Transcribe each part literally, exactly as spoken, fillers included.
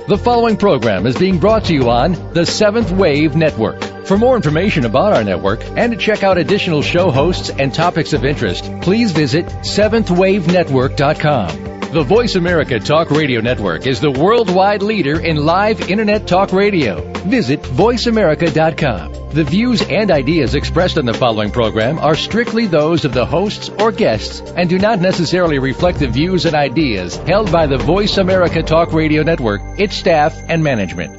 The following program is being brought to you on the Seventh Wave Network. For more information about our network and to check out additional show hosts and topics of interest, please visit seventh wave network dot com. The Voice America Talk Radio Network is the worldwide leader in live Internet talk radio. Visit voice america dot com. The views and ideas expressed in the following program are strictly those of the hosts or guests and do not necessarily reflect the views and ideas held by the Voice America Talk Radio Network, its staff, and management.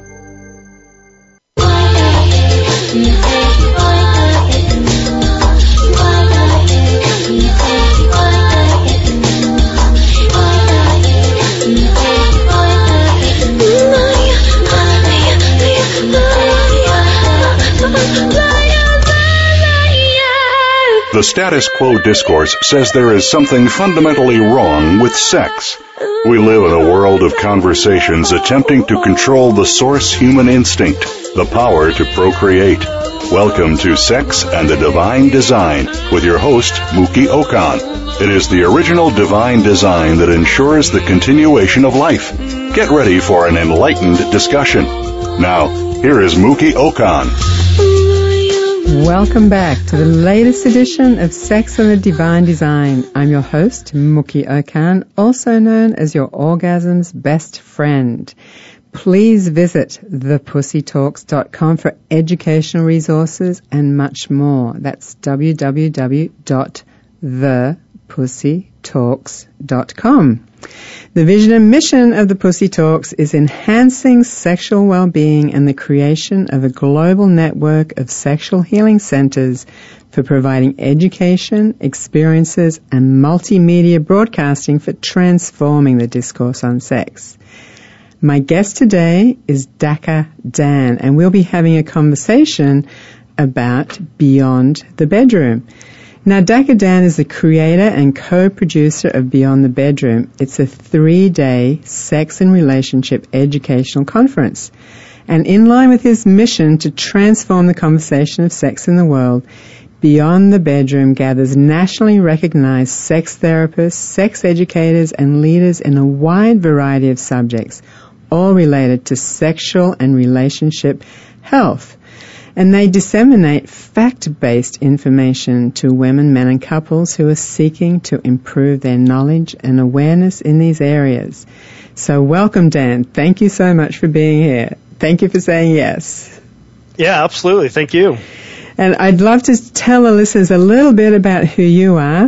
The status quo discourse says there is something fundamentally wrong with sex. We live in a world of conversations attempting to control the source human instinct, the power to procreate. Welcome to Sex and the Divine Design with your host, Mookie Okan. It is the original divine design that ensures the continuation of life. Get ready for an enlightened discussion. Now, here is Mookie Okan. Welcome back to the latest edition of Sex and the Divine Design. I'm your host, Mookie Okan, also known as your orgasm's best friend. Please visit the pussy talks dot com for educational resources and much more. That's w w w dot the pussy talks dot com. The vision and mission of the Pussy Talks is enhancing sexual well-being and the creation of a global network of sexual healing centers for providing education, experiences, and multimedia broadcasting for transforming the discourse on sex. My guest today is Daka Dan, and we'll be having a conversation about Beyond the Bedroom. Now, Daka Dan is the creator and co-producer of Beyond the Bedroom. It's a three-day sex and relationship educational conference. And in line with his mission to transform the conversation of sex in the world, Beyond the Bedroom gathers nationally recognized sex therapists, sex educators, and leaders in a wide variety of subjects, all related to sexual and relationship health. And they disseminate fact-based information to women, men, and couples who are seeking to improve their knowledge and awareness in these areas. So welcome, Dan. Thank you so much for being here. Thank you for saying yes. Yeah, absolutely. Thank you. And I'd love to tell the listeners a little bit about who you are.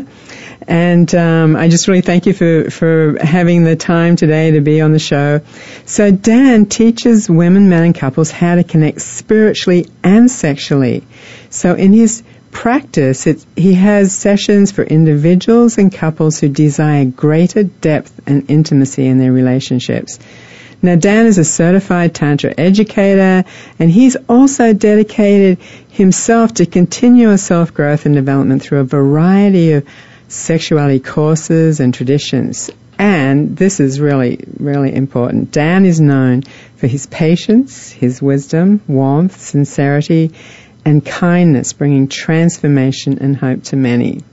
And um, I just really thank you for, for having the time today to be on the show. So Dan teaches women, men, and couples how to connect spiritually and sexually. So in his practice, it, he has sessions for individuals and couples who desire greater depth and intimacy in their relationships. Now, Dan is a certified Tantra educator, and he's also dedicated himself to continuous self-growth and development through a variety of sexuality courses and traditions. And this is really, really important. Dan is known for his patience, his wisdom, warmth, sincerity, and kindness, bringing transformation and hope to many.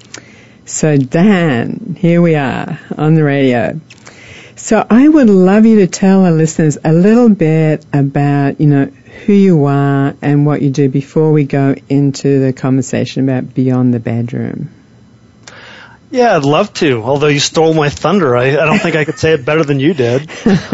So Dan, here we are on the radio. So I would love you to tell our listeners a little bit about, you know, who you are and what you do before we go into the conversation about Beyond the Bedroom. Yeah, I'd love to, although you stole my thunder. I, I don't think I could say it better than you did.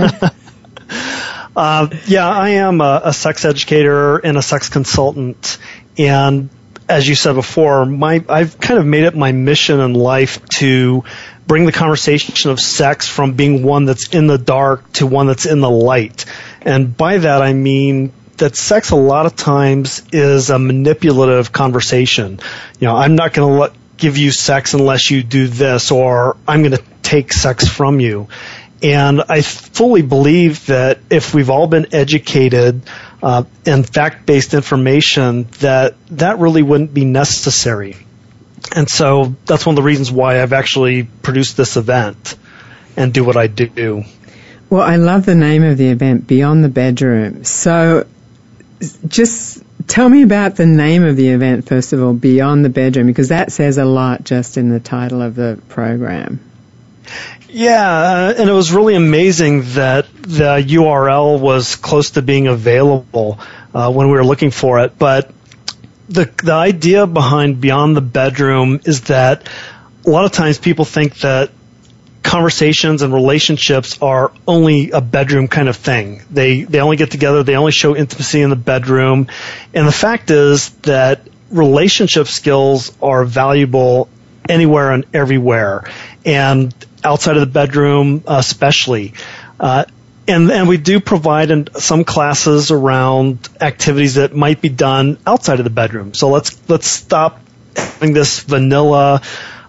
uh, yeah, I am a, a sex educator and a sex consultant. And as you said before, my I've kind of made it my mission in life to bring the conversation of sex from being one that's in the dark to one that's in the light. And by that I mean that sex a lot of times is a manipulative conversation. You know, I'm not going to let give you sex unless you do this, or I'm going to take sex from you. And I fully believe that if we've all been educated uh, in fact-based information, that that really wouldn't be necessary. And so that's one of the reasons why I've actually produced this event and do what I do. Well, I love the name of the event, Beyond the Bedroom. So just tell me about the name of the event, first of all, Beyond the Bedroom, because that says a lot just in the title of the program. Yeah, uh, and it was really amazing that the U R L was close to being available uh, when we were looking for it. But the the idea behind Beyond the Bedroom is that a lot of times people think that conversations and relationships are only a bedroom kind of thing. They they only get together, they only show intimacy in the bedroom. And the fact is that relationship skills are valuable anywhere and everywhere, and outside of the bedroom especially. Uh, and, and we do provide in some classes around activities that might be done outside of the bedroom. So let's let's stop having this vanilla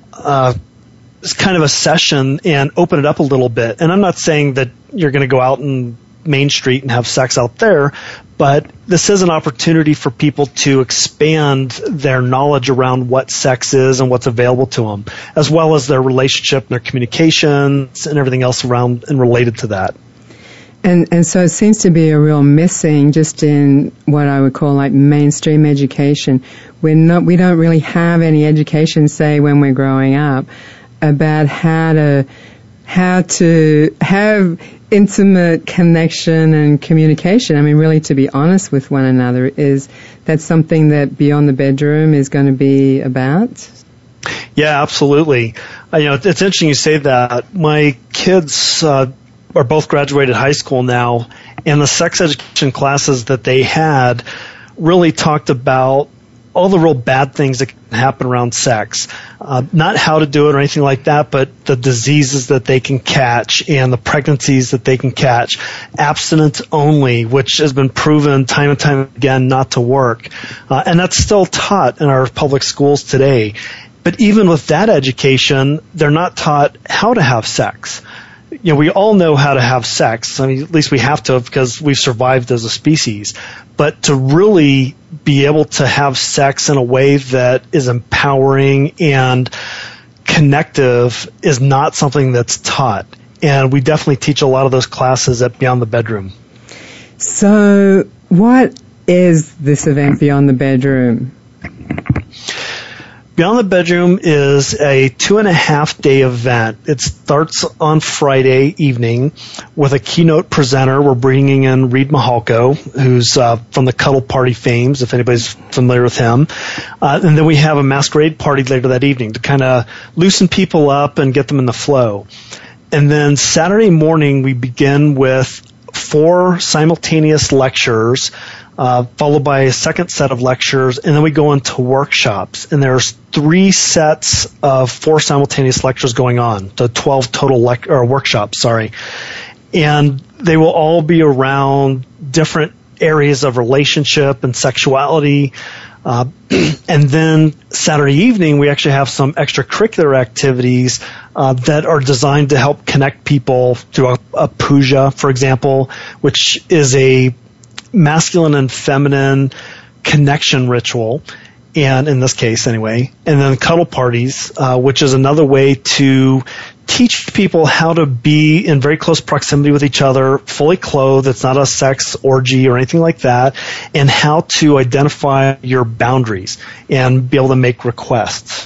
uh it's kind of a session and open it up a little bit. And I'm not saying that you're going to go out in Main Street and have sex out there, but this is an opportunity for people to expand their knowledge around what sex is and what's available to them, as well as their relationship and their communications and everything else around and related to that. And and so it seems to be a real missing just in what I would call like mainstream education. We're not, we don't really have any education, say, when we're growing up, about how to how to have intimate connection and communication. I mean, really, to be honest with one another, is that something that Beyond the Bedroom is going to be about? Yeah, absolutely. Uh, you know, it's interesting you say that. My kids uh, are both graduated high school now, and the sex education classes that they had really talked about all the real bad things that can happen around sex. Uh, not how to do it or anything like that, but the diseases that they can catch and the pregnancies that they can catch. Abstinence only, which has been proven time and time again not to work. Uh, and that's still taught in our public schools today. But even with that education, they're not taught how to have sex. You know, we all know how to have sex. I mean, at least we have to because we've survived as a species. But to really be able to have sex in a way that is empowering and connective is not something that's taught. And we definitely teach a lot of those classes at Beyond the Bedroom. So what is this event, Beyond the Bedroom? Beyond the Bedroom is a two and a half day event. It starts on Friday evening with a keynote presenter. We're bringing in Reid Mihalko, who's uh, from the Cuddle Party fames, if anybody's familiar with him. Uh, and then we have a masquerade party later that evening to kind of loosen people up and get them in the flow. And then Saturday morning we begin with four simultaneous lectures, Uh, followed by a second set of lectures, and then we go into workshops. And there's three sets of four simultaneous lectures going on, so twelve total lec- or workshops, sorry. And they will all be around different areas of relationship and sexuality. Uh, and then Saturday evening, we actually have some extracurricular activities uh, that are designed to help connect people through a, a puja, for example, which is a masculine and feminine connection ritual, and in this case anyway, and then cuddle parties, uh, which is another way to teach people how to be in very close proximity with each other, fully clothed. It's not a sex orgy or anything like that, and how to identify your boundaries and be able to make requests.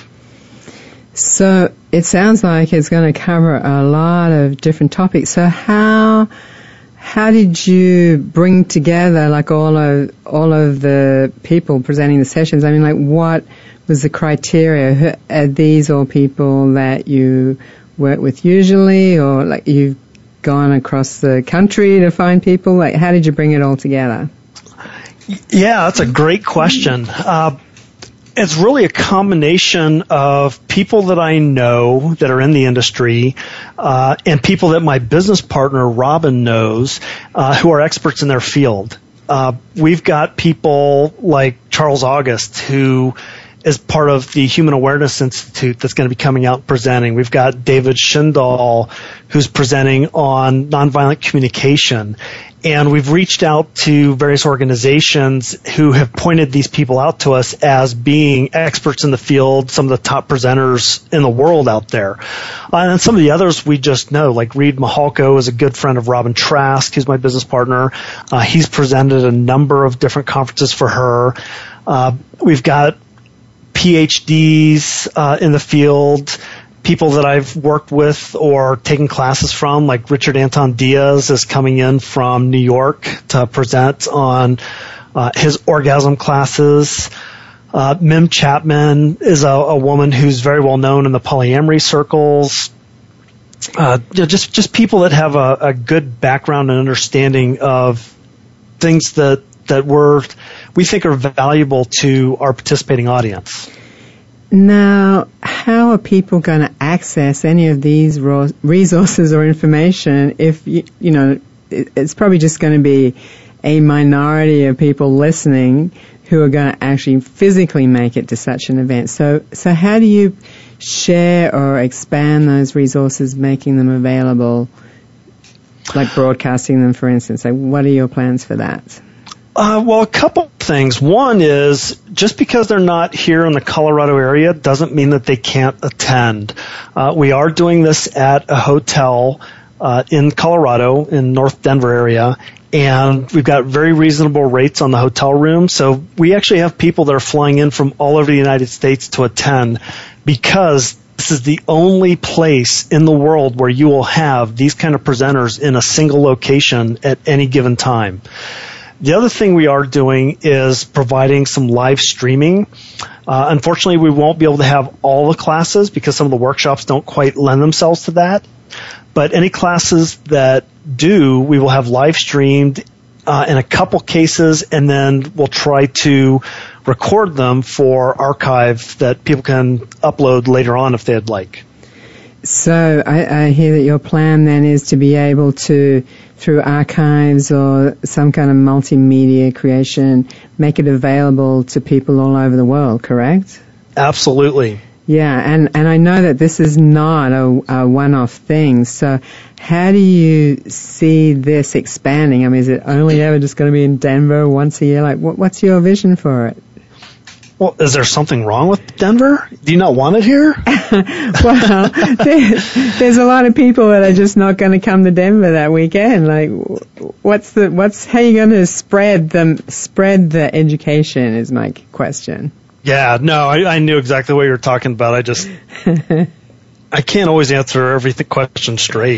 So it sounds like it's going to cover a lot of different topics. So how How did you bring together like all of all of the people presenting the sessions? I mean, like, what was the criteria? Are these all people that you work with usually, or like you've gone across the country to find people? Like, how did you bring it all together? Yeah, that's a great question. Uh, It's really a combination of people that I know that are in the industry uh, and people that my business partner, Robin, knows uh, who are experts in their field. Uh, we've got people like Charles August, who is part of the Human Awareness Institute that's going to be coming out and presenting. We've got David Schindel, who's presenting on nonviolent communication. And we've reached out to various organizations who have pointed these people out to us as being experts in the field, some of the top presenters in the world out there. Uh, and some of the others we just know, like Reid Mihalko is a good friend of Robin Trask, who's my business partner. Uh, he's presented a number of different conferences for her. Uh, we've got P H Ds uh, in the field, people that I've worked with or taken classes from, like Richard Anton Diaz is coming in from New York to present on uh, his orgasm classes. Uh, Mim Chapman is a, a woman who's very well known in the polyamory circles. Uh, just just people that have a, a good background and understanding of things that that we're we think are valuable to our participating audience. Now, how are people going to access any of these resources or information if, you, you know, it's probably just going to be a minority of people listening who are going to actually physically make it to such an event. So, so how do you share or expand those resources, making them available, like broadcasting them, for instance? Like, what are your plans for that? Uh, well, a couple things. One is just because they're not here in the Colorado area doesn't mean that they can't attend. Uh, we are doing this at a hotel uh, in Colorado, in North Denver area, and we've got very reasonable rates on the hotel room. So we actually have people that are flying in from all over the United States to attend because this is the only place in the world where you will have these kind of presenters in a single location at any given time. The other thing we are doing is providing some live streaming. Uh, unfortunately, we won't be able to have all the classes because some of the workshops don't quite lend themselves to that. But any classes that do, we will have live streamed uh, in a couple cases, and then we'll try to record them for archive that people can upload later on if they'd like. So I, I hear that your plan then is to be able to, through archives or some kind of multimedia creation, make it available to people all over the world, correct? Absolutely. Yeah, and, and I know that this is not a, a one-off thing, so how do you see this expanding? I mean, is it only ever just going to be in Denver once a year? Like, what, what's your vision for it? Well, is there something wrong with Denver? Do you not want it here? Well, there, there's a lot of people that are just not going to come to Denver that weekend. Like, what's the, what's, how are you going to spread the, spread the education is my question. Yeah, no, I, I knew exactly what you were talking about. I just, I can't always answer every question straight.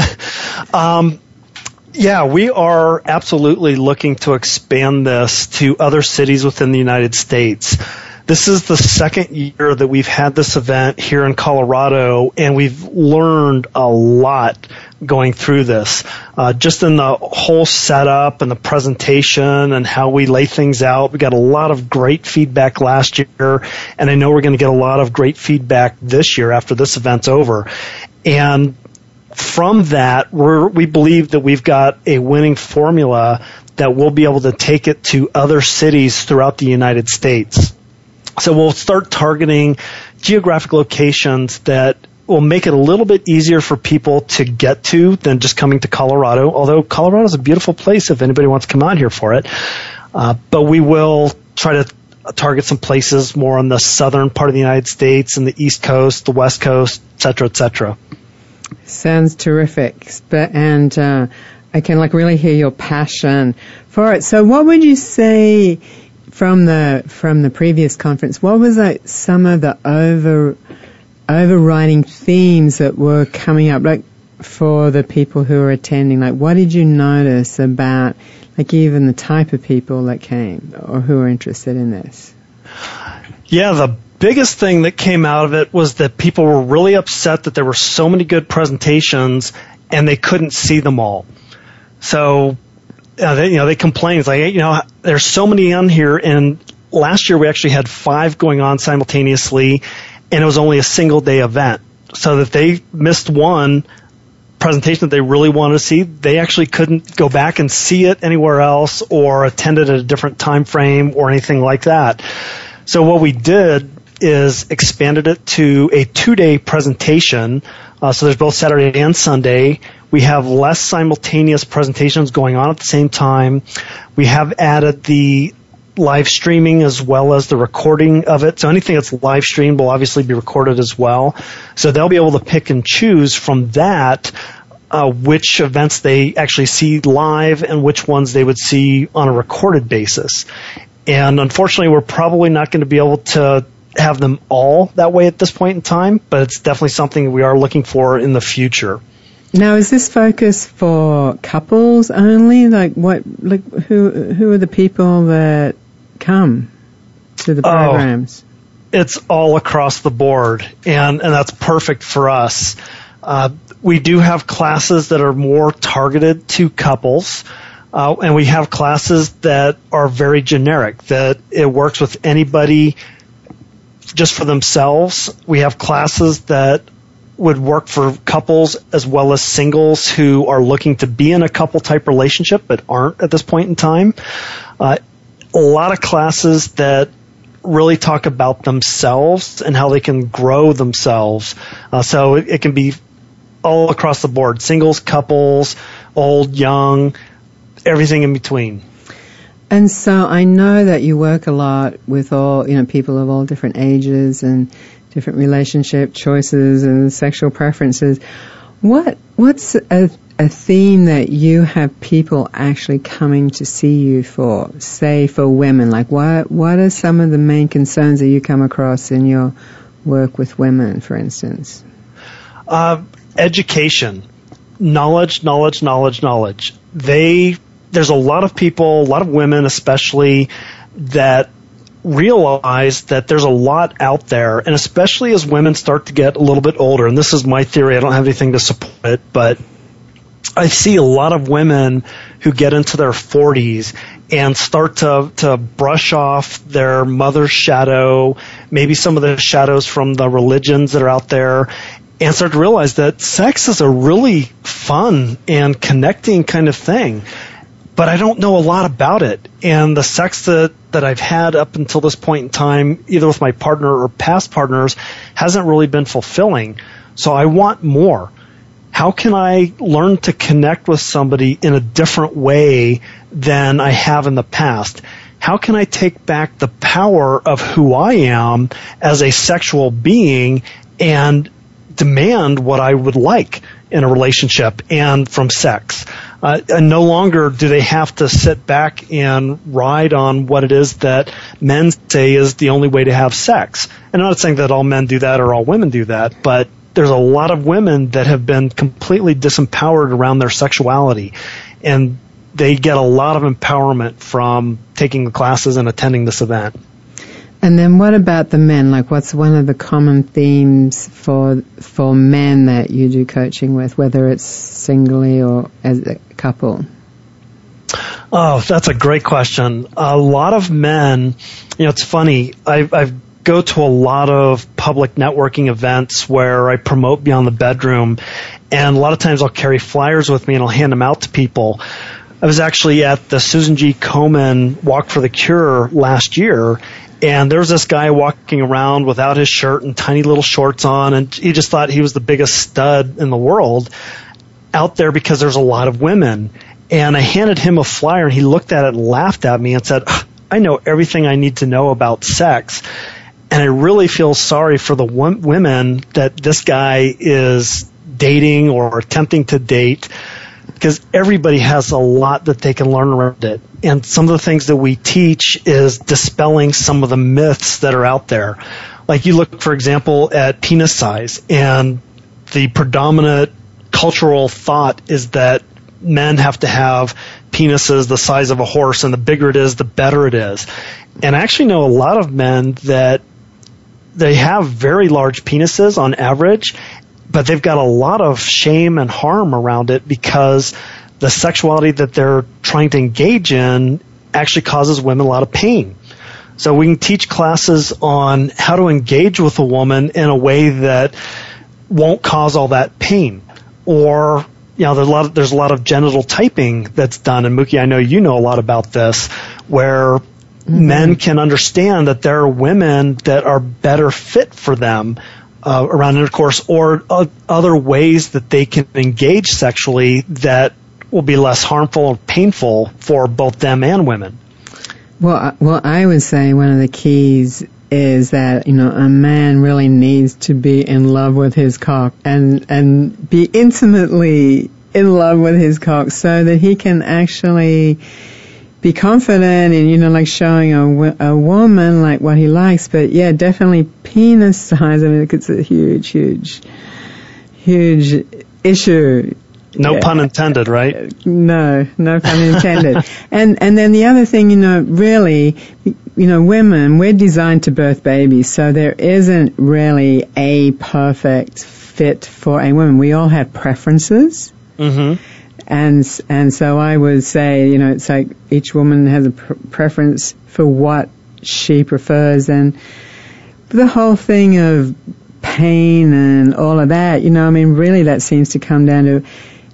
um, Yeah, we are absolutely looking to expand this to other cities within the United States. This is the second year that we've had this event here in Colorado, and we've learned a lot going through this. Uh, just in the whole setup and the presentation and how we lay things out, we got a lot of great feedback last year, and I know we're going to get a lot of great feedback this year after this event's over. And from that, we're, we believe that we've got a winning formula that we'll be able to take it to other cities throughout the United States. So we'll start targeting geographic locations that will make it a little bit easier for people to get to than just coming to Colorado, although Colorado is a beautiful place if anybody wants to come out here for it. Uh, but we will try to target some places more on the southern part of the United States and the East Coast, the West Coast, et cetera, et cetera. Sounds terrific. But, and uh, I can like really hear your passion for it. So what would you say from the from the previous conference, what was like some of the over overriding themes that were coming up, like for the people who were attending? Like, what did you notice about, like, even the type of people that came or who were interested in this? Yeah, the biggest thing that came out of it was that people were really upset that there were so many good presentations and they couldn't see them all. So, uh, they, you know, they complained. It's like, you know, there's so many on here, and last year we actually had five going on simultaneously, and it was only a single day event. So that they missed one presentation that they really wanted to see, they actually couldn't go back and see it anywhere else or attend it at a different time frame or anything like that. So what we did is expanded it to a two-day presentation. Uh, so there's both Saturday and Sunday. We have less simultaneous presentations going on at the same time. We have added the live streaming as well as the recording of it. So anything that's live streamed will obviously be recorded as well. So they'll be able to pick and choose from that uh, which events they actually see live and which ones they would see on a recorded basis. And unfortunately, we're probably not going to be able to have them all that way at this point in time, but it's definitely something we are looking for in the future. Now, is this focus for couples only? Like, what? Like, who? Who are the people that come to the programs? Oh, it's all across the board, and and that's perfect for us. Uh, we do have classes that are more targeted to couples, uh, and we have classes that are very generic, that it works with anybody just for themselves. We have classes that would work for couples as well as singles who are looking to be in a couple type relationship but aren't at this point in time. Uh, a lot of classes that really talk about themselves and how they can grow themselves. Uh, so it, it can be all across the board, singles, couples, old, young, everything in between. And so I know that you work a lot with all, you know, people of all different ages and different relationship choices and sexual preferences. What what's a, a theme that you have people actually coming to see you for, say for women? Like what what are some of the main concerns that you come across in your work with women, for instance? Uh, education, knowledge, knowledge, knowledge, knowledge. They there's a lot of people, a lot of women especially, that realize that there's a lot out there, and especially as women start to get a little bit older, and this is my theory, I don't have anything to support it, but I see a lot of women who get into their forties and start to, to brush off their mother's shadow, maybe some of the shadows from the religions that are out there, and start to realize that sex is a really fun and connecting kind of thing. But I don't know a lot about it. And the sex that, that I've had up until this point in time, either with my partner or past partners, hasn't really been fulfilling. So I want more. How can I learn to connect with somebody in a different way than I have in the past? How can I take back the power of who I am as a sexual being and demand what I would like in a relationship and from sex? Uh, and no longer do they have to sit back and ride on what it is that men say is the only way to have sex. And I'm not saying that all men do that or all women do that, but there's a lot of women that have been completely disempowered around their sexuality. And they get a lot of empowerment from taking the classes and attending this event. And then what about the men? Like, what's one of the common themes for for men that you do coaching with, whether it's singly or as a couple? Oh, that's a great question. A lot of men, you know, it's funny. I I go to a lot of public networking events where I promote Beyond the Bedroom, and a lot of times I'll carry flyers with me and I'll hand them out to people. I was actually at the Susan G. Komen Walk for the Cure last year, and there was this guy walking around without his shirt and tiny little shorts on, and he just thought he was the biggest stud in the world out there because there's a lot of women. And I handed him a flyer, and he looked at it and laughed at me and said, I know everything I need to know about sex. And I really feel sorry for the w- women that this guy is dating or attempting to date, because everybody has a lot that they can learn around it. And some of the things that we teach is dispelling some of the myths that are out there. Like you look, for example, at penis size, and the predominant cultural thought is that men have to have penises the size of a horse, and the bigger it is, the better it is. And I actually know a lot of men that they have very large penises on average, but they've got a lot of shame and harm around it because the sexuality that they're trying to engage in actually causes women a lot of pain. So we can teach classes on how to engage with a woman in a way that won't cause all that pain. Or, you know, there's a lot of, there's a lot of genital typing that's done. And Mookie, I know you know a lot about this, where mm-hmm. men can understand that there are women that are better fit for them uh, around intercourse, or uh, other ways that they can engage sexually that will be less harmful or painful for both them and women. Well, well, I would say one of the keys is that, you know, a man really needs to be in love with his cock and, and be intimately in love with his cock so that he can actually be confident in, you know, like showing a, a woman like what he likes. But yeah, definitely penis size. I mean, it's a huge, huge, huge issue. No yeah. pun intended, right? No, no pun intended. and and then the other thing, you know, really, you know, women, we're designed to birth babies, so there isn't really a perfect fit for a woman. We all have preferences. Mm-hmm. And and so I would say, you know, it's like each woman has a pr- preference for what she prefers, and the whole thing of pain and all of that, you know, I mean, really that seems to come down to,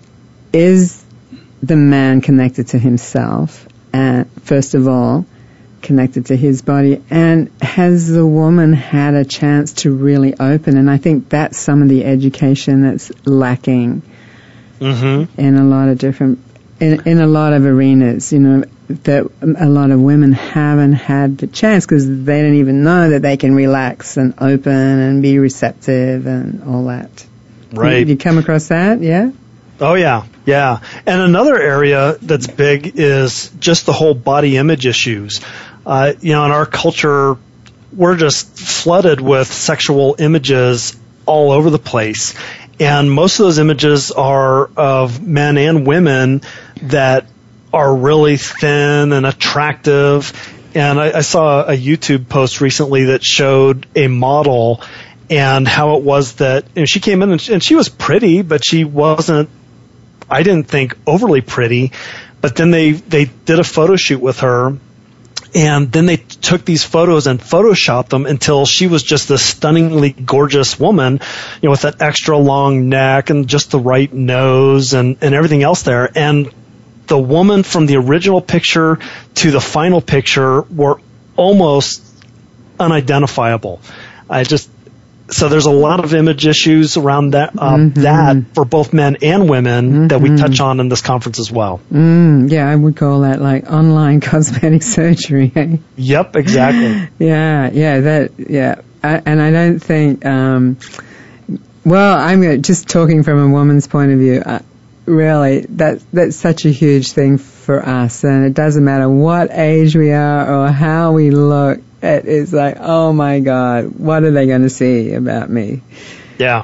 is the man connected to himself, and first of all, connected to his body, and has the woman had a chance to really open? And I think that's some of the education that's lacking. Mm-hmm. In a lot of different, in, in a lot of arenas, you know, that a lot of women haven't had the chance because they don't even know that they can relax and open and be receptive and all that. Right. You, you come across that, yeah? Oh, yeah, yeah. And another area that's big is just the whole body image issues. Uh, you know, in our culture, we're just flooded with sexual images all over the place. And most of those images are of men and women that are really thin and attractive. And I, I saw a YouTube post recently that showed a model and how it was that, you know, she came in and she, and she was pretty, but she wasn't, I didn't think, overly pretty. But then they, they did a photo shoot with her. And then they took these photos and photoshopped them until she was just this stunningly gorgeous woman, you know, with that extra long neck and just the right nose and, and everything else there. And the woman from the original picture to the final picture were almost unidentifiable. I just, so there's a lot of image issues around that, uh, mm-hmm. that for both men and women mm-hmm. that we touch on in this conference as well. Mm, yeah, I would call that like online cosmetic surgery. Eh? Yep, exactly. yeah, yeah, that, yeah. I, and I don't think, um, well, I'm just talking from a woman's point of view. Uh, really, that that's such a huge thing for us, and it doesn't matter what age we are or how we look. It is like, oh my God, what are they going to see about me? Yeah.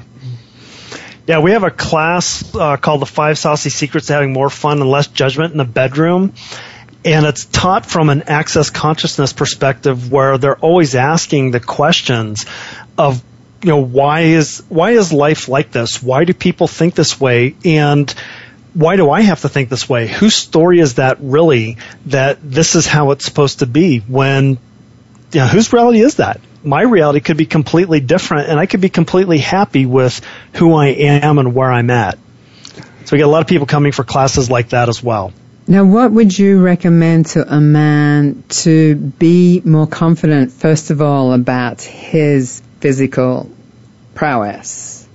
Yeah, we have a class uh, called The Five Saucy Secrets to Having More Fun and Less Judgment in the Bedroom. And it's taught from an access consciousness perspective where they're always asking the questions of, you know, why is why is life like this? Why do people think this way? And why do I have to think this way? Whose story is that really, that this is how it's supposed to be when, you know, whose reality is that? My reality could be completely different, and I could be completely happy with who I am and where I'm at. So we get a lot of people coming for classes like that as well. Now, what would you recommend to a man to be more confident, first of all, about his physical prowess?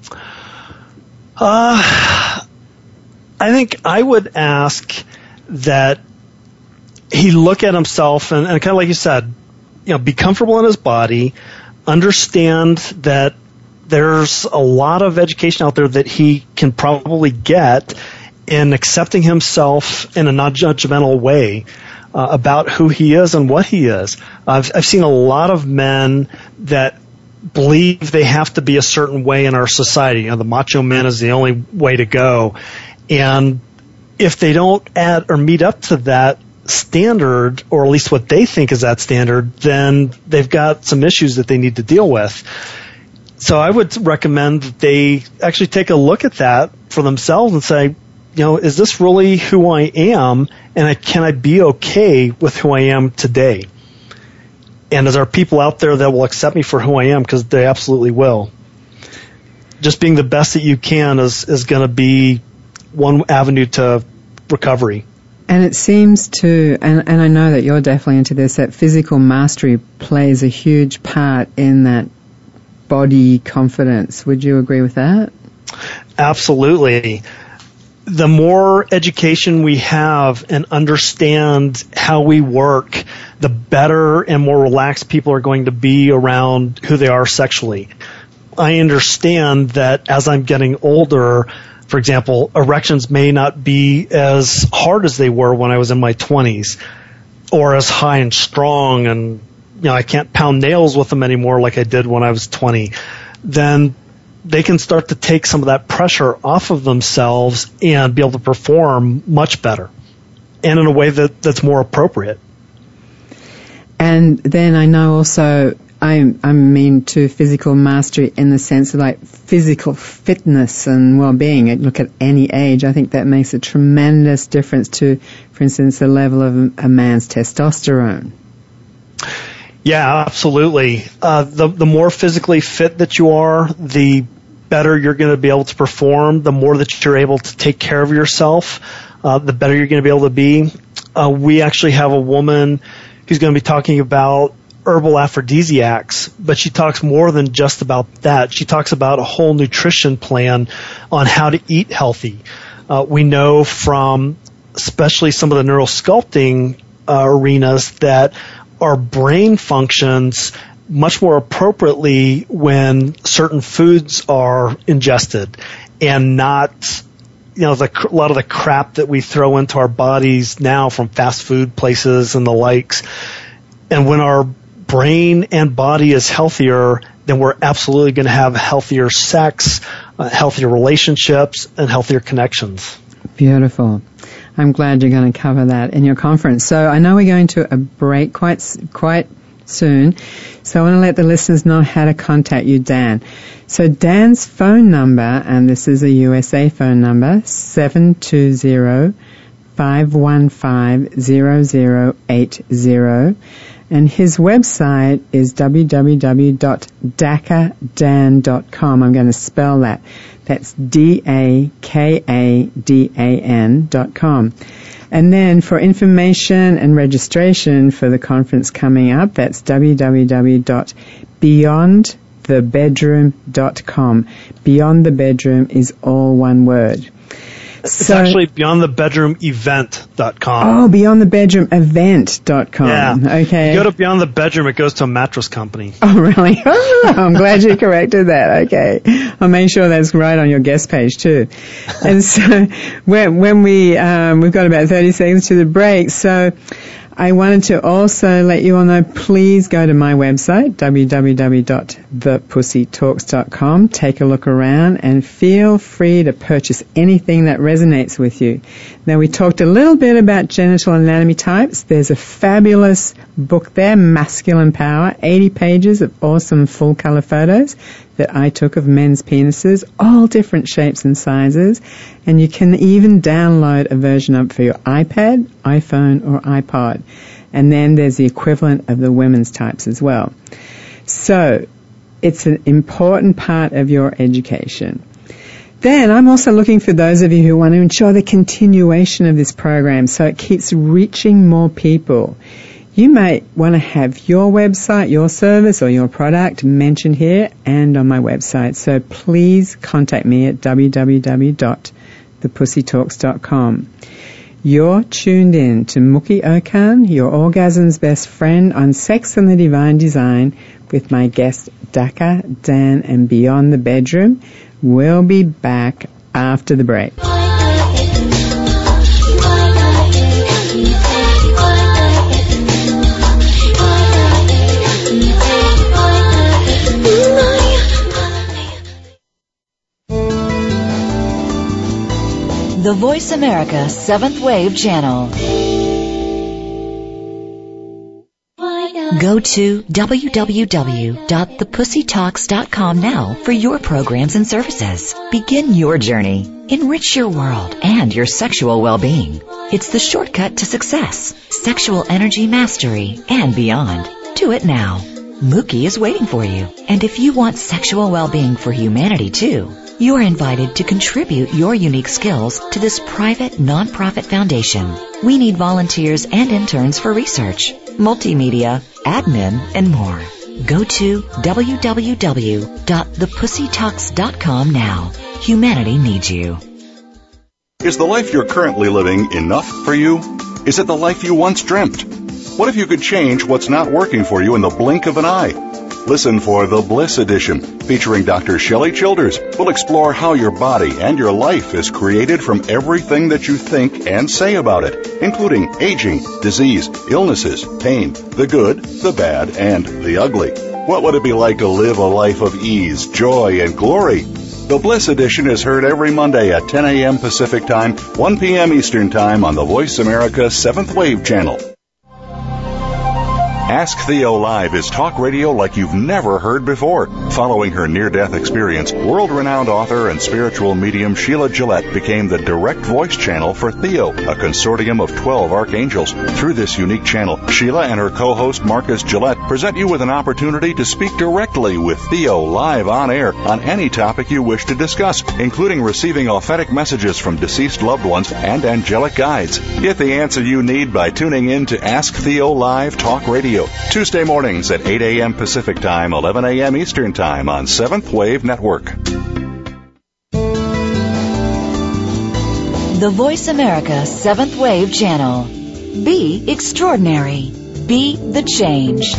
Uh, I think I would ask that he look at himself and, and kind of like you said, you know, be comfortable in his body, understand that there's a lot of education out there that he can probably get in accepting himself in a non-judgmental way uh, about who he is and what he is. I've, I've seen a lot of men that believe they have to be a certain way in our society. You know, the macho man is the only way to go. And if they don't add or meet up to that standard, or at least what they think is that standard, then they've got some issues that they need to deal with. So I would recommend that they actually take a look at that for themselves and say, you know, is this really who I am? And I, can I be okay with who I am today? And is there people out there that will accept me for who I am? Because they absolutely will. Just being the best that you can is, is going to be one avenue to recovery. And it seems to, and, and I know that you're definitely into this, that physical mastery plays a huge part in that body confidence. Would you agree with that? Absolutely. The more education we have and understand how we work, the better and more relaxed people are going to be around who they are sexually. I understand that as I'm getting older, For example, erections may not be as hard as they were when I was in my twenties, or as high and strong, and you know I can't pound nails with them anymore like I did when I was twenty. Then they can start to take some of that pressure off of themselves and be able to perform much better, and in a way that, that's more appropriate. And then I know also I, I mean to physical mastery in the sense of like physical fitness and well-being. Look at any age. I think that makes a tremendous difference to, for instance, the level of a man's testosterone. Yeah, absolutely. Uh, the, the more physically fit that you are, the better you're going to be able to perform, the more that you're able to take care of yourself, uh, the better you're going to be able to be. Uh, we actually have a woman who's going to be talking about herbal aphrodisiacs, but she talks more than just about that. She talks about a whole nutrition plan on how to eat healthy. Uh, we know from especially some of the neurosculpting uh, arenas that our brain functions much more appropriately when certain foods are ingested and not, you know, the, a lot of the crap that we throw into our bodies now from fast food places and the likes. And when our brain and body is healthier, then we're absolutely going to have healthier sex, uh, healthier relationships, and healthier connections. Beautiful. I'm glad you're going to cover that in your conference. So I know we're going to a break quite quite soon, so I want to let the listeners know how to contact you, Dan. So Dan's phone number, and this is a U S A phone number, seven two zero, five one five, zero zero eight zero. And his website is w w w dot daka dan dot com. I'm going to spell that. That's D A K A D A N dot com. And then for information and registration for the conference coming up, that's w w w dot beyond the bedroom dot com. Beyond the Bedroom is all one word. It's so, actually beyond the bedroom event dot com. Oh, beyond the bedroom event dot com. Yeah. Okay. You go to Beyond the Bedroom, it goes to a mattress company. Oh, really? Oh, I'm glad you corrected that. Okay. I'll make sure that's right on your guest page too. And so when, when we, um, we've got about thirty seconds to the break. So I wanted to also let you all know, please go to my website, w w w dot the pussy talks dot com. Take a look around and feel free to purchase anything that resonates with you. Now, we talked a little bit about genital anatomy types. There's a fabulous book there, Masculine Power, eighty pages of awesome full-color photos that I took of men's penises, all different shapes and sizes. And you can even download a version of it for your iPad, iPhone, or iPod. And then there's the equivalent of the women's types as well. So it's an important part of your education. Then I'm also looking for those of you who want to ensure the continuation of this program so it keeps reaching more people. You may want to have your website, your service, or your product mentioned here and on my website. So please contact me at w w w dot the pussy talks dot com. You're tuned in to Mookie Okan, your orgasm's best friend, on Sex and the Divine Design with my guest Daka, Dan, and Beyond the Bedroom. We'll be back after the break. The Voice America Seventh Wave Channel. Go to w w w dot the pussy talks dot com now for your programs and services. Begin your journey. Enrich your world and your sexual well-being. It's the shortcut to success, sexual energy mastery, and beyond. Do it now. Mookie is waiting for you. And if you want sexual well-being for humanity too, you're invited to contribute your unique skills to this private non-profit foundation. We need volunteers and interns for research, multimedia, admin, and more. Go to w w w dot the pussy talks dot com now. Humanity needs you. Is the life you're currently living enough for you? Is it the life you once dreamt? What if you could change what's not working for you in the blink of an eye? Listen for The Bliss Edition, featuring Doctor Shelley Childers. We'll explore how your body and your life is created from everything that you think and say about it, including aging, disease, illnesses, pain, the good, the bad, and the ugly. What would it be like to live a life of ease, joy, and glory? The Bliss Edition is heard every Monday at ten a.m. Pacific Time, one p.m. Eastern Time on the Voice America seventh Wave channel. Ask Theo Live is talk radio like you've never heard before. Following her near-death experience, world-renowned author and spiritual medium Sheila Gillette became the direct voice channel for Theo, a consortium of twelve archangels. Through this unique channel, Sheila and her co-host Marcus Gillette present you with an opportunity to speak directly with Theo live on air on any topic you wish to discuss, including receiving authentic messages from deceased loved ones and angelic guides. Get the answer you need by tuning in to Ask Theo Live Talk Radio, Tuesday mornings at eight a.m. Pacific Time, eleven a.m. Eastern Time on seventh Wave Network. The Voice America seventh Wave channel. Be extraordinary. Be the change.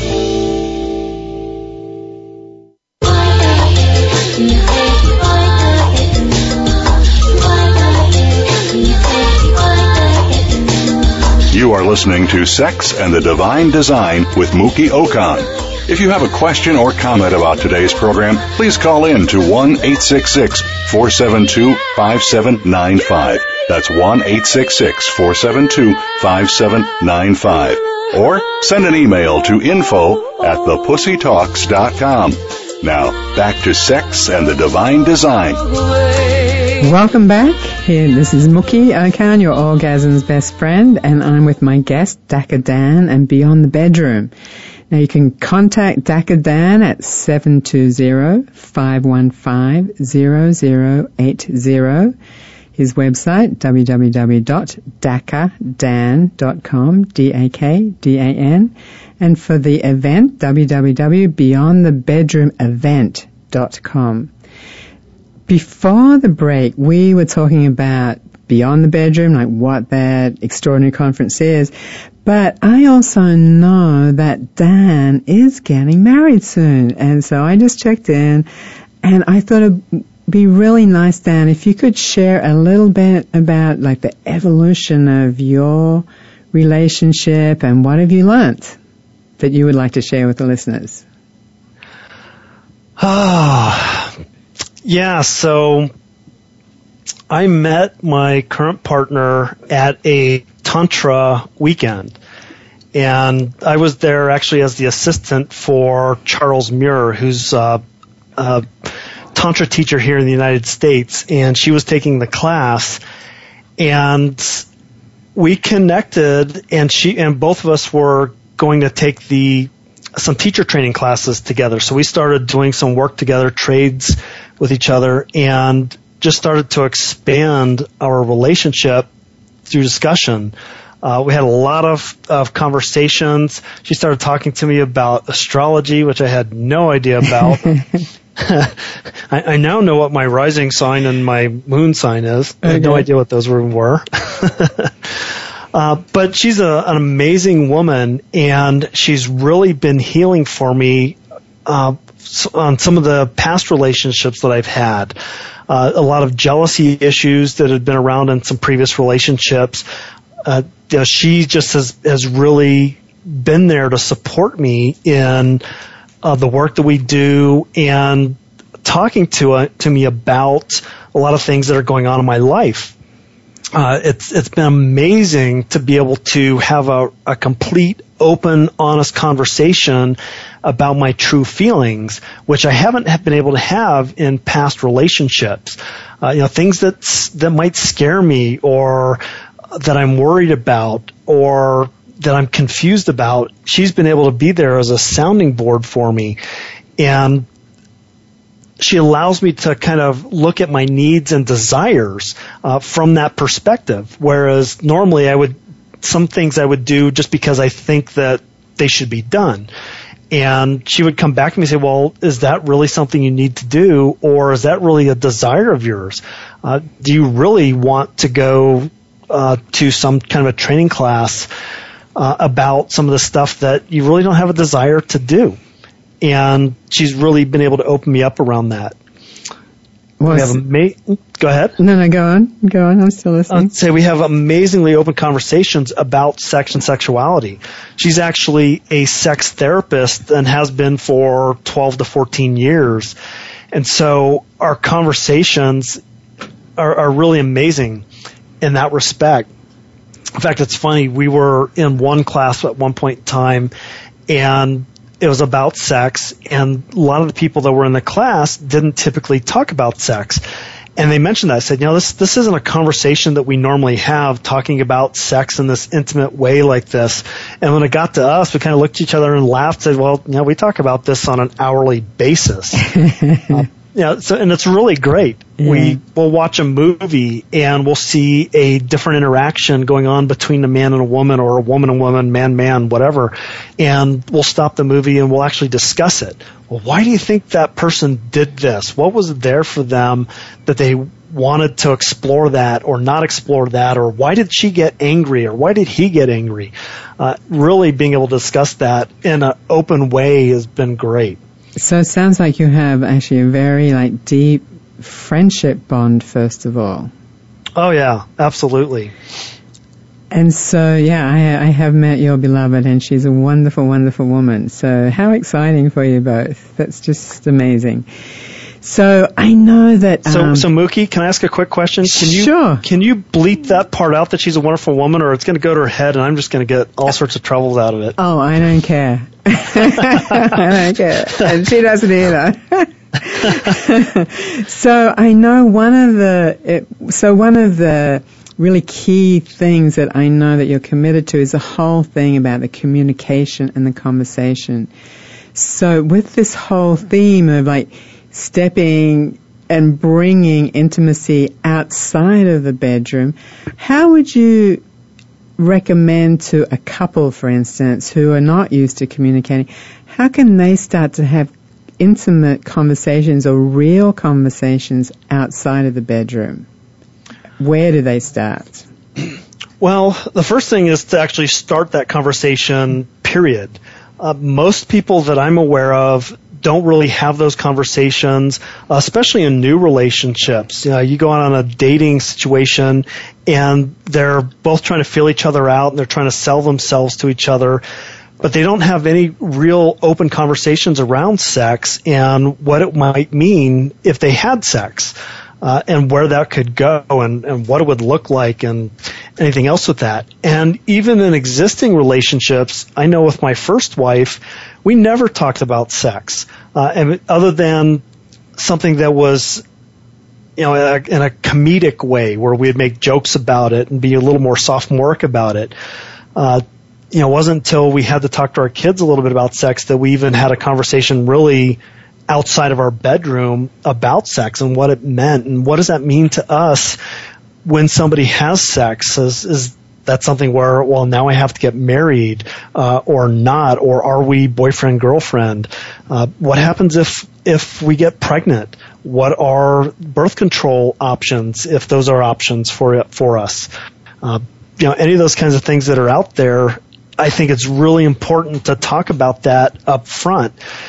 You are listening to Sex and the Divine Design with Mookie Okan. If you have a question or comment about today's program, please call in to one eight six six, four seven two, five seven nine five. That's one eight six six, four seven two, five seven nine five. Or send an email to info at the pussy talks dot com. Now, back to Sex and the Divine Design. Welcome back. Here, this is Mookie Okan, your orgasm's best friend, and I'm with my guest, Dacca Dan, and Beyond the Bedroom. Now, you can contact Dacca Dan at seven two zero, five one five, zero zero eight zero. His website, w w w dot dacca dan dot com, D A K D A N. And for the event, w w w dot beyond the bedroom event dot com. Before the break, we were talking about Beyond the Bedroom, like what that extraordinary conference is. But I also know that Dan is getting married soon. And so I just checked in, and I thought it'd be really nice, Dan, if you could share a little bit about like the evolution of your relationship and what have you learnt that you would like to share with the listeners. Ah, yeah, so I met my current partner at a Tantra weekend, and I was there actually as the assistant for Charles Muir, who's uh, a Tantra teacher here in the United States, and she was taking the class, and we connected, and she and both of us were going to take the some teacher training classes together. So we started doing some work together, trades with each other, and just started to expand our relationship through discussion. Uh, we had a lot of, of conversations. She started talking to me about astrology, which I had no idea about. I, I now know what my rising sign and my moon sign is. Okay. I had no idea what those were. uh, but she's a, an amazing woman, and she's really been healing for me uh, on some of the past relationships that I've had. Uh, a lot of jealousy issues that had been around in some previous relationships. Uh, you know, she just has, has really been there to support me in uh, the work that we do and talking to uh, to me about a lot of things that are going on in my life. Uh, it's it's been amazing to be able to have a, a complete, open, honest conversation about my true feelings, which I haven't been able to have in past relationships. Uh, you know, things that that might scare me, or that I'm worried about, or that I'm confused about. She's been able to be there as a sounding board for me, and she allows me to kind of look at my needs and desires uh, from that perspective. Whereas normally I would, some things I would do just because I think that they should be done. And she would come back to me and say, well, is that really something you need to do? Or is that really a desire of yours? Uh, do you really want to go uh, to some kind of a training class uh, about some of the stuff that you really don't have a desire to do? and she's really been able to open me up around that. Well, we have ama- go ahead. No, no, go on. Go on. I'm still listening. I'd say we have amazingly open conversations about sex and sexuality. She's actually a sex therapist and has been for twelve to fourteen years. And so our conversations are, are really amazing in that respect. In fact, it's funny. We were in one class at one point in time, and it was about sex, and a lot of the people that were in the class didn't typically talk about sex. And they mentioned that. I said, you know, this this isn't a conversation that we normally have, talking about sex in this intimate way like this. And when it got to us, we kind of looked at each other and laughed, and said, well, you know, we talk about this on an hourly basis. uh, Yeah, so and it's really great. Yeah. We will watch a movie and we'll see a different interaction going on between a man and a woman, or a woman and woman, man man, whatever. And we'll stop the movie and we'll actually discuss it. Well, why do you think that person did this? What was there for them that they wanted to explore that or not explore that? Or why did she get angry, or why did he get angry? Uh, really being able to discuss that in an open way has been great. So it sounds like you have actually a very like deep friendship bond, first of all. Oh yeah, absolutely. And so, yeah, I, I have met your beloved, and she's a wonderful, wonderful woman. So how exciting for you both. That's just amazing. So I know that... So, um, so Mookie, can I ask a quick question? Can you, sure. Can you bleep that part out, that she's a wonderful woman, or it's going to go to her head and I'm just going to get all sorts of troubles out of it? Oh, I don't care. I don't care. And she doesn't either. So I know one of the... It, so one of the really key things that I know that you're committed to is the whole thing about the communication and the conversation. So with this whole theme of like stepping and bringing intimacy outside of the bedroom, how would you recommend to a couple, for instance, who are not used to communicating, how can they start to have intimate conversations or real conversations outside of the bedroom? Where do they start? Well, the first thing is to actually start that conversation, period. Uh, most people that I'm aware of don't really have those conversations, especially in new relationships. You know, you go on a dating situation and they're both trying to feel each other out and they're trying to sell themselves to each other, but they don't have any real open conversations around sex and what it might mean if they had sex. Uh, and where that could go and, and what it would look like and anything else with that. And even in existing relationships, I know with my first wife, we never talked about sex, uh, and other than something that was, you know, in a, in a comedic way where we'd make jokes about it and be a little more sophomoric about it. Uh, you know, it wasn't until we had to talk to our kids a little bit about sex that we even had a conversation really outside of our bedroom about sex and what it meant and what does that mean to us when somebody has sex. Is, is that something where, well, now I have to get married uh, or not, or are we boyfriend, girlfriend? Uh, what happens if if we get pregnant? What are birth control options if those are options for for us? Uh, you know, any of those kinds of things that are out there, I think it's really important to talk about that up front.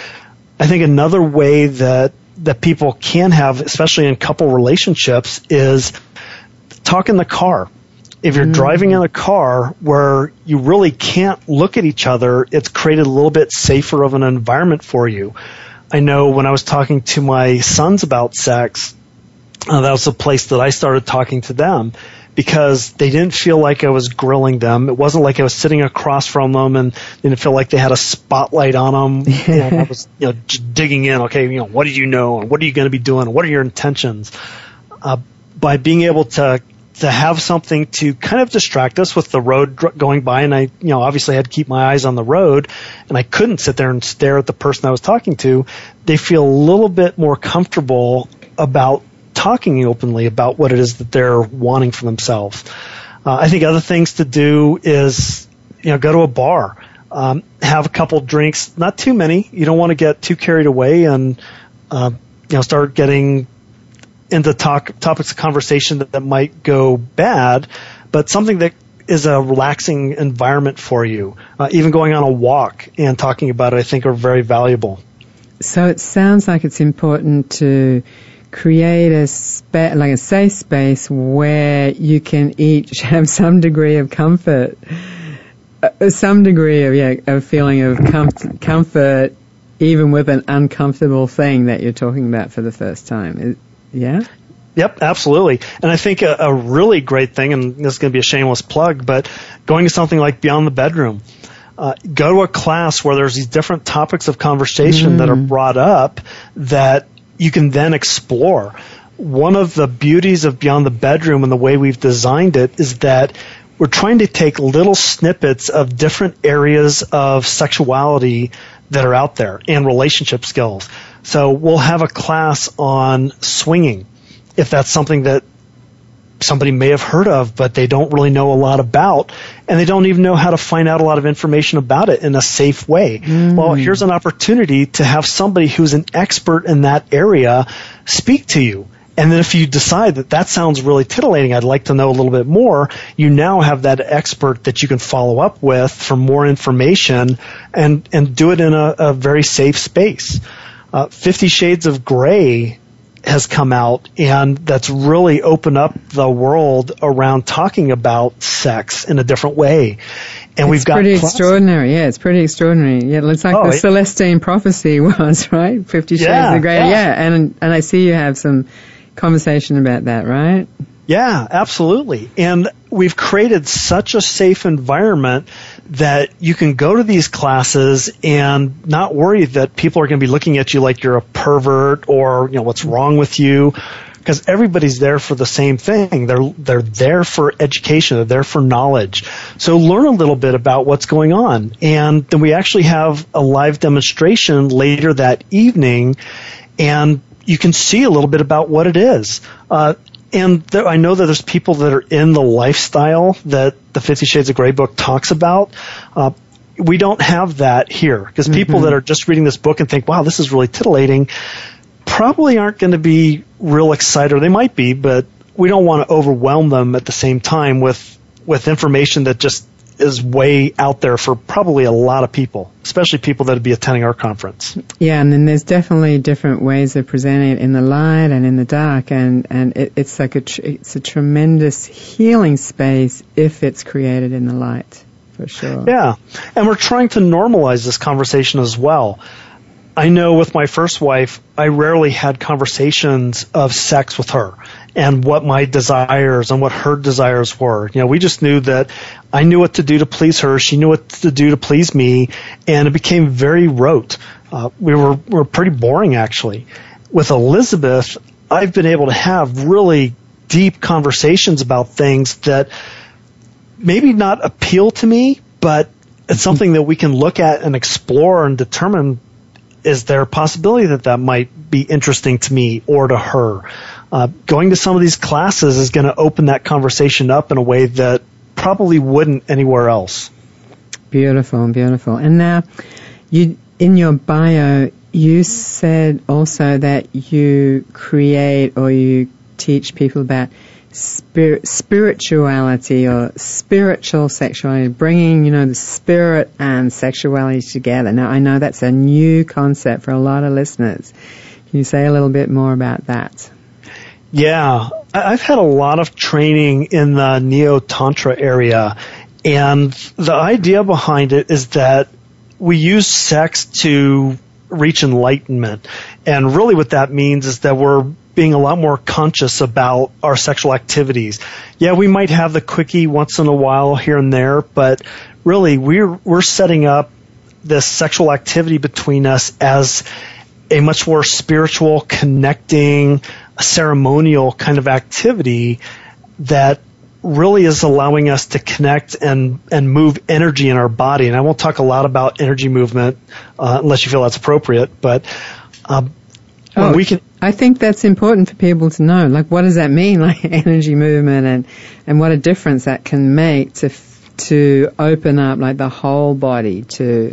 I think another way that, that people can have, especially in couple relationships, is talk in the car. If you're mm. driving in a car where you really can't look at each other, it's created a little bit safer of an environment for you. I know when I was talking to my sons about sex, uh, that was a place that I started talking to them, because they didn't feel like I was grilling them. It wasn't like I was sitting across from them and they didn't feel like they had a spotlight on them. You know, I was, you know, just digging in. Okay, you know, what did you know? And what are you going to be doing? What are your intentions? Uh, by being able to to have something to kind of distract us with the road dr- going by, and I, you know, obviously had to keep my eyes on the road, and I couldn't sit there and stare at the person I was talking to. They feel a little bit more comfortable about talking openly about what it is that they're wanting for themselves. Uh, I think other things to do is, you know, go to a bar, um, have a couple drinks, not too many. You don't want to get too carried away and, uh, you know, start getting into talk, topics of conversation that, that might go bad, but something that is a relaxing environment for you. Uh, even going on a walk and talking about it, I think, are very valuable. So it sounds like it's important to create a spa- like a safe space where you can each have some degree of comfort, uh, some degree of yeah, a feeling of com- comfort, even with an uncomfortable thing that you're talking about for the first time. Yeah? Yep, absolutely. And I think a, a really great thing, and this is going to be a shameless plug, but going to something like Beyond the Bedroom. Uh, go to a class where there's these different topics of conversation mm. that are brought up that you can then explore. One of the beauties of Beyond the Bedroom and the way we've designed it is that we're trying to take little snippets of different areas of sexuality that are out there and relationship skills. So we'll have a class on swinging, if that's something that somebody may have heard of, but they don't really know a lot about, and they don't even know how to find out a lot of information about it in a safe way. Mm. Well, here's an opportunity to have somebody who's an expert in that area speak to you. And then if you decide that that sounds really titillating, I'd like to know a little bit more, you now have that expert that you can follow up with for more information and, and do it in a, a very safe space. Uh, Fifty Shades of Grey has come out, and that's really opened up the world around talking about sex in a different way. And it's we've got pretty classes. extraordinary. Yeah, it's pretty extraordinary. Yeah, it's like oh, the it, Celestine prophecy was, right? Fifty Shades yeah, of Grey. Yeah. yeah, and and I see you have some conversation about that, right? Yeah, absolutely. And we've created such a safe environment that you can go to these classes and not worry that people are going to be looking at you like you're a pervert or, you know, what's wrong with you, because everybody's there for the same thing. They're they're there for education. They're there for knowledge. So learn a little bit about what's going on. And then we actually have a live demonstration later that evening, and you can see a little bit about what it is. Uh, And there, I know that there's people that are in the lifestyle that the Fifty Shades of Grey book talks about. Uh, we don't have that here, because mm-hmm. people that are just reading this book and think, wow, this is really titillating, probably aren't going to be real excited. Or they might be, but we don't want to overwhelm them at the same time with, with information that just is way out there for probably a lot of people, especially people that would be attending our conference. Yeah, and then there's definitely different ways of presenting it in the light and in the dark, and, and it, it's like a tr- it's a tremendous healing space if it's created in the light, for sure. Yeah, and we're trying to normalize this conversation as well. I know with my first wife, I rarely had conversations of sex with her and what my desires and what her desires were. You know, we just knew that I knew what to do to please her. She knew what to do to please me, and it became very rote. Uh, we were, we were pretty boring, actually. With Elizabeth, I've been able to have really deep conversations about things that maybe not appeal to me, but it's something that we can look at and explore and determine, is there a possibility that that might be interesting to me or to her? Uh, going to some of these classes is going to open that conversation up in a way that probably wouldn't anywhere else. Beautiful, beautiful. And now, you in your bio, you said also that you create or you teach people about spirit, spirituality or spiritual sexuality, bringing, you know, the spirit and sexuality together. Now, I know that's a new concept for a lot of listeners. Can you say a little bit more about that? Yeah, I've had a lot of training in the Neo-Tantra area, and the idea behind it is that we use sex to reach enlightenment. And really what that means is that we're being a lot more conscious about our sexual activities. Yeah, we might have the quickie once in a while here and there, but really we're we're setting up this sexual activity between us as a much more spiritual, connecting, ceremonial kind of activity that really is allowing us to connect and, and move energy in our body. And I won't talk a lot about energy movement uh, unless you feel that's appropriate, but um, when oh, we can... I think that's important for people to know. Like, what does that mean, like energy movement, and, and what a difference that can make to to open up, like, the whole body to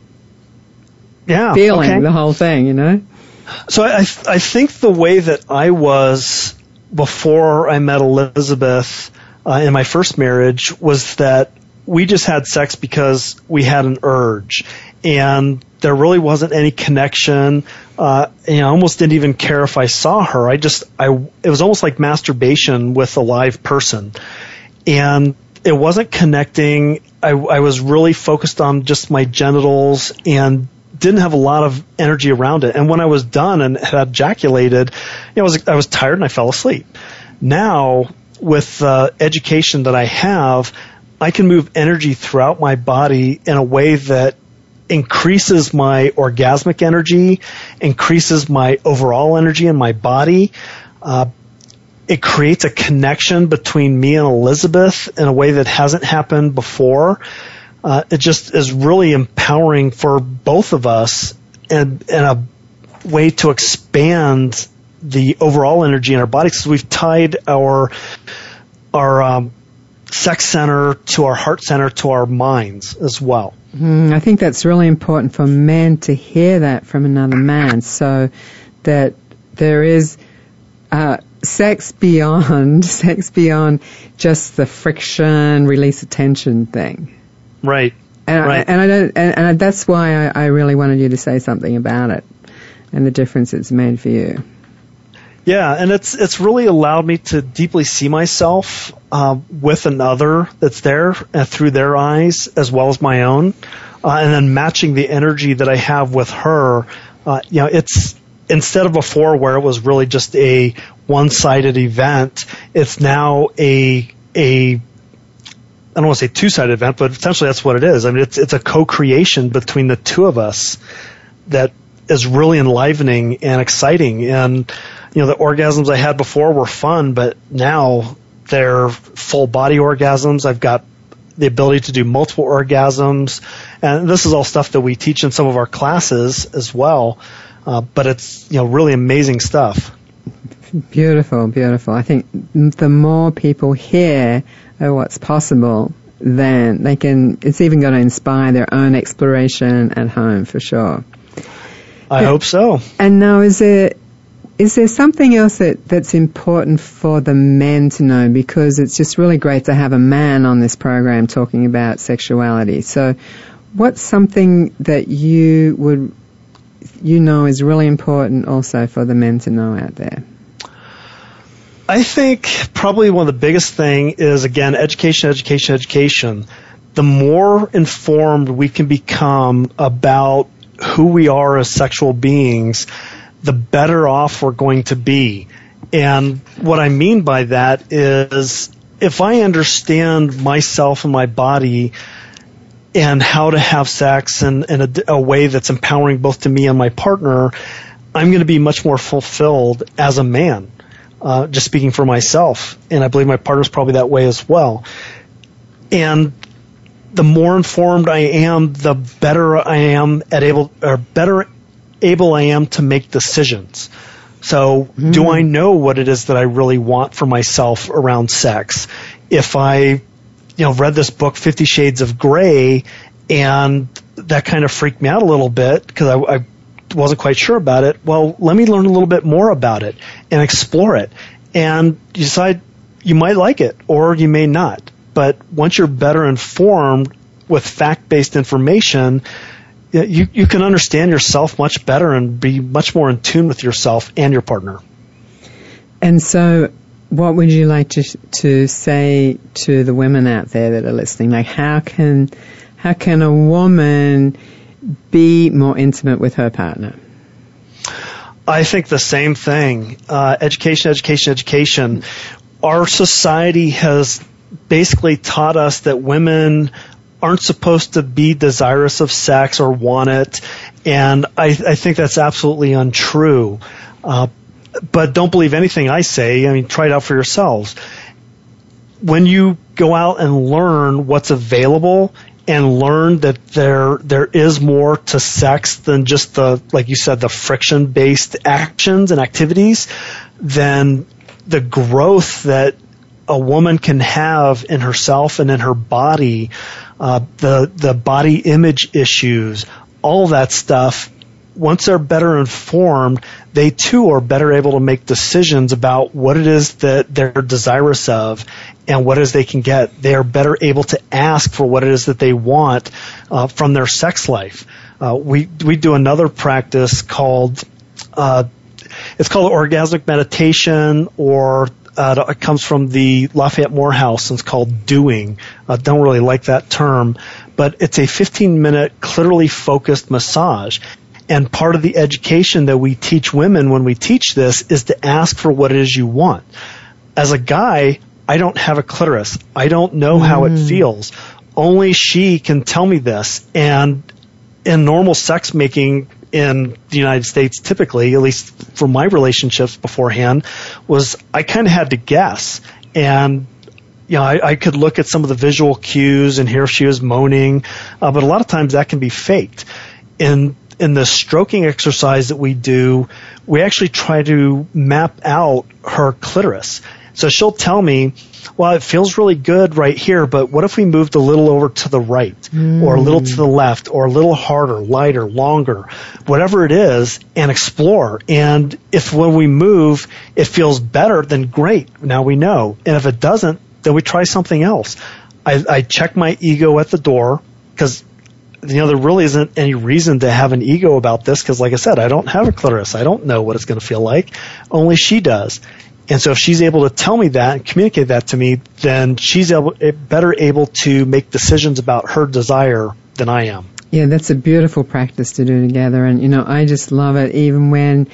yeah, feeling okay. the whole thing, you know? So I, I think the way that I was before I met Elizabeth uh, in my first marriage was that we just had sex because we had an urge. and there really wasn't any connection. Uh, and I almost didn't even care if I saw her. I just, I, it was almost like masturbation with a live person. And it wasn't connecting. I, I was really focused on just my genitals and didn't have a lot of energy around it. And when I was done and had ejaculated, you know, I was, I was tired and I fell asleep. Now, with the education that I have, I can move energy throughout my body in a way that increases my orgasmic energy, increases my overall energy in my body. Uh, it creates a connection between me and Elizabeth in a way that hasn't happened before. Uh, it just is really empowering for both of us, and, and a way to expand the overall energy in our body, because we've tied our our um, sex center to our heart center to our minds as well. Mm, I think that's really important for men to hear that from another man, so that there is uh, sex beyond sex beyond just the friction, release of tension thing. Right. And right. I, and I don't, and, and that's why I, I really wanted you to say something about it and the difference it's made for you. Yeah, and it's it's really allowed me to deeply see myself uh, with another that's there uh, through their eyes as well as my own, uh, and then matching the energy that I have with her. Uh, you know, it's instead of before where it was really just a one-sided event, it's now a a I don't want to say two-sided event, but essentially that's what it is. I mean, it's it's a co-creation between the two of us that is really enlivening and exciting. And you know, the orgasms I had before were fun, but now they're full body orgasms. I've got the ability to do multiple orgasms, and this is all stuff that we teach in some of our classes as well. Uh, but it's, you know, really amazing stuff. Beautiful, beautiful. I think the more people hear of what's possible, then they can, it's even going to inspire their own exploration at home for sure. I hope so. And now, is there, is there something else that, that's important for the men to know? Because it's just really great to have a man on this program talking about sexuality. So what's something that you would, you know, is really important also for the men to know out there? I think probably one of the biggest thing is, again, education, education, education. The more informed we can become about who we are as sexual beings, the better off we're going to be. And what I mean by that is, if I understand myself and my body and how to have sex in, in a, a way that's empowering both to me and my partner, I'm going to be much more fulfilled as a man. Uh, just speaking for myself, and I believe my partner's probably that way as well. And the more informed I am, the better I am at able, or better able I am to make decisions. So, mm. do I know what it is that I really want for myself around sex? If I, you know, read this book, Fifty Shades of Grey, and that kind of freaked me out a little bit because I, I wasn't quite sure about it. Well, let me learn a little bit more about it and explore it. And you decide you might like it or you may not. But once you're better informed with fact-based information, you, you can understand yourself much better and be much more in tune with yourself and your partner. And so what would you like to to say to the women out there that are listening? Like, how can how can a woman be more intimate with her partner? I think the same thing. Uh, education, education, education. Our society has basically taught us that women aren't supposed to be desirous of sex or want it, and I, I think that's absolutely untrue. Uh, but don't believe anything I say. I mean, try it out for yourselves. When you go out and learn what's available and learn that there there is more to sex than just the, like you said, the friction-based actions and activities, then the growth that a woman can have in herself and in her body, uh, the the body image issues, all that stuff, once they're better informed, they too are better able to make decisions about what it is that they're desirous of. and what it is they can get. They are better able to ask for what it is that they want uh, from their sex life. Uh, we we do another practice called uh, it's called orgasmic meditation, or uh, it comes from the Lafayette Morehouse, and it's called doing. I uh, don't really like that term, but it's a fifteen minute clitorally focused massage. And part of the education that we teach women when we teach this is to ask for what it is you want. As a guy, I don't have a clitoris. I don't know mm. how it feels. Only she can tell me this. And in normal sex making in the United States, typically, at least for my relationships beforehand, was I kind of had to guess. And you know, I, I could look at some of the visual cues and hear if she was moaning, uh, but a lot of times that can be faked. In in the stroking exercise that we do, we actually try to map out her clitoris. So she'll tell me, well, it feels really good right here, but what if we moved a little over to the right, mm. or a little to the left, or a little harder, lighter, longer, whatever it is, and explore. And if when we move, it feels better, then great, now we know. And if it doesn't, then we try something else. I, I check my ego at the door, because you know, there really isn't any reason to have an ego about this, because like I said, I don't have a clitoris. I don't know what it's going to feel like. Only she does. And so if she's able to tell me that and communicate that to me, then she's able, better able to make decisions about her desire than I am. Yeah, that's a beautiful practice to do together. And, you know, I just love it, even when,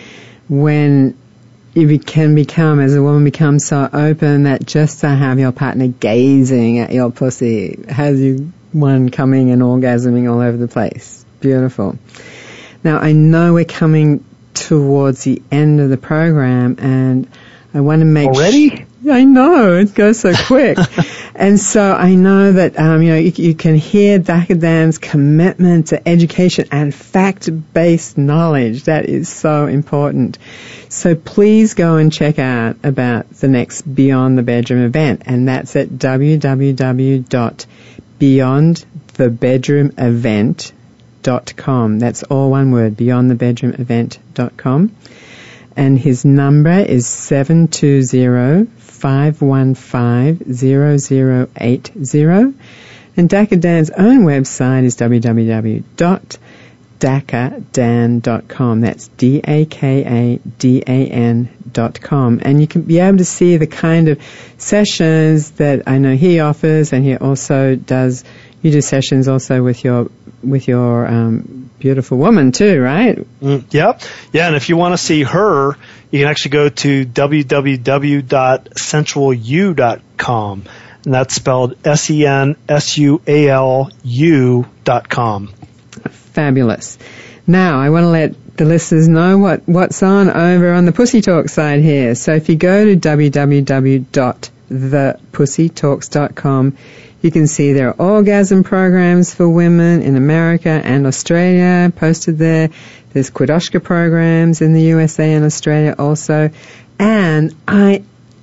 when you can become, as a woman, become so open that just to have your partner gazing at your pussy has you one coming and orgasming all over the place. Beautiful. Now, I know we're coming towards the end of the program, and I want to make already. Sh- I know it goes so quick, and so I know that um, you know you, you can hear Dakadam's commitment to education and fact-based knowledge. That is so important. So please go and check out about the next Beyond the Bedroom event, and that's at w w w dot beyond the bedroom event dot com. That's all one word, beyond the bedroom event dot com. And his number is seven two zero, five one five, zero zero eight zero. And Dakadan's own website is w w w dot dakadan dot com. That's D A K A D A N dot com. And you can be able to see the kind of sessions that I know he offers, and he also does, you do sessions also with your, with your, um, beautiful woman too, right? Mm, yep. Yeah, and if you want to see her, you can actually go to w w w dot sensual u dot com. And that's spelled S E N S U A L U dot com. Fabulous. Now, I want to let the listeners know what, what's on over on the Pussy Talk side here. So if you go to w w w dot the pussy talks dot com, you can see there are orgasm programs for women in America and Australia posted there. There's Qudoshka programs in the U S A and Australia also. And I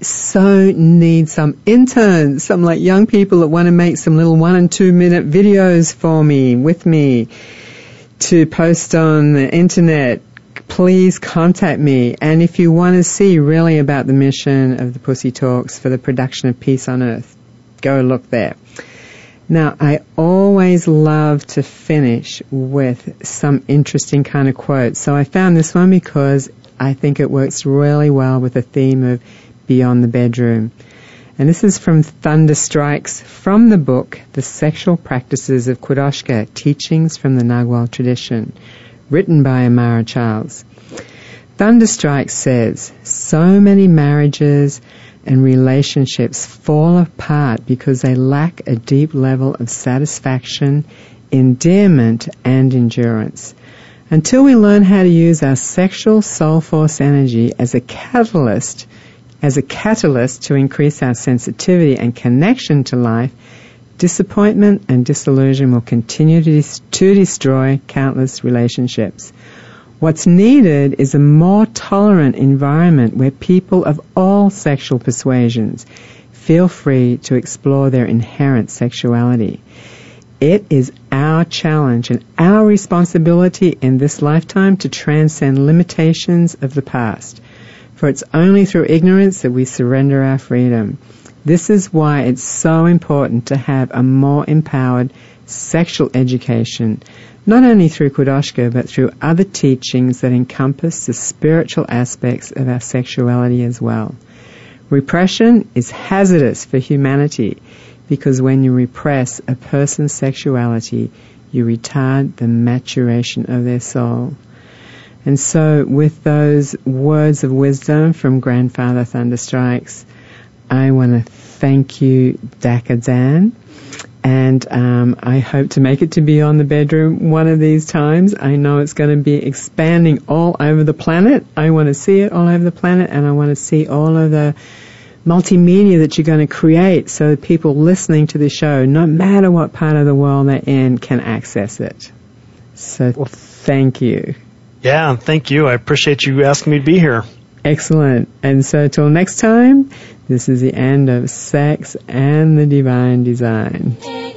so need some interns, some like young people that want to make some little one and two minute videos for me, with me, to post on the internet. Please contact me. And if you want to see really about the mission of the Pussy Talks for the production of peace on earth, go look there. Now, I always love to finish with some interesting kind of quote. So I found this one because I think it works really well with the theme of Beyond the Bedroom. And this is from Thunder Strikes, from the book The Sexual Practices of Qudoshka, Teachings from the Nagual Tradition, written by Amara Charles. Thunder Strikes says, so many marriages and relationships fall apart because they lack a deep level of satisfaction, endearment, and endurance. Until we learn how to use our sexual soul force energy as a catalyst, as a catalyst to increase our sensitivity and connection to life, disappointment and disillusion will continue to, dis- to destroy countless relationships. What's needed is a more tolerant environment where people of all sexual persuasions feel free to explore their inherent sexuality. It is our challenge and our responsibility in this lifetime to transcend limitations of the past. For it's only through ignorance that we surrender our freedom. This is why it's so important to have a more empowered sexual education, not only through Qudoshka, but through other teachings that encompass the spiritual aspects of our sexuality as well. Repression is hazardous for humanity because when you repress a person's sexuality, you retard the maturation of their soul. And so with those words of wisdom from Grandfather Thunderstrikes, I want to thank you, Daka Dan. And um, I hope to make it to Beyond the Bedroom one of these times. I know it's going to be expanding all over the planet. I want to see it all over the planet, and I want to see all of the multimedia that you're going to create so that people listening to the show, no matter what part of the world they're in, can access it. So well, thank you. Yeah, thank you. I appreciate you asking me to be here. Excellent. And so till next time, this is the end of Sex and the Divine Design.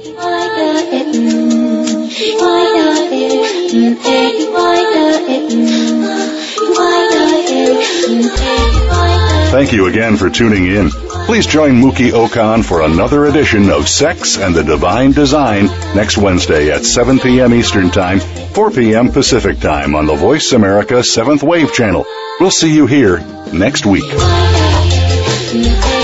Thank you again for tuning in. Please join Mookie Okan for another edition of Sex and the Divine Design next Wednesday at seven p.m. Eastern Time, four p.m. Pacific Time on the Voice America seventh Wave Channel. We'll see you here next week.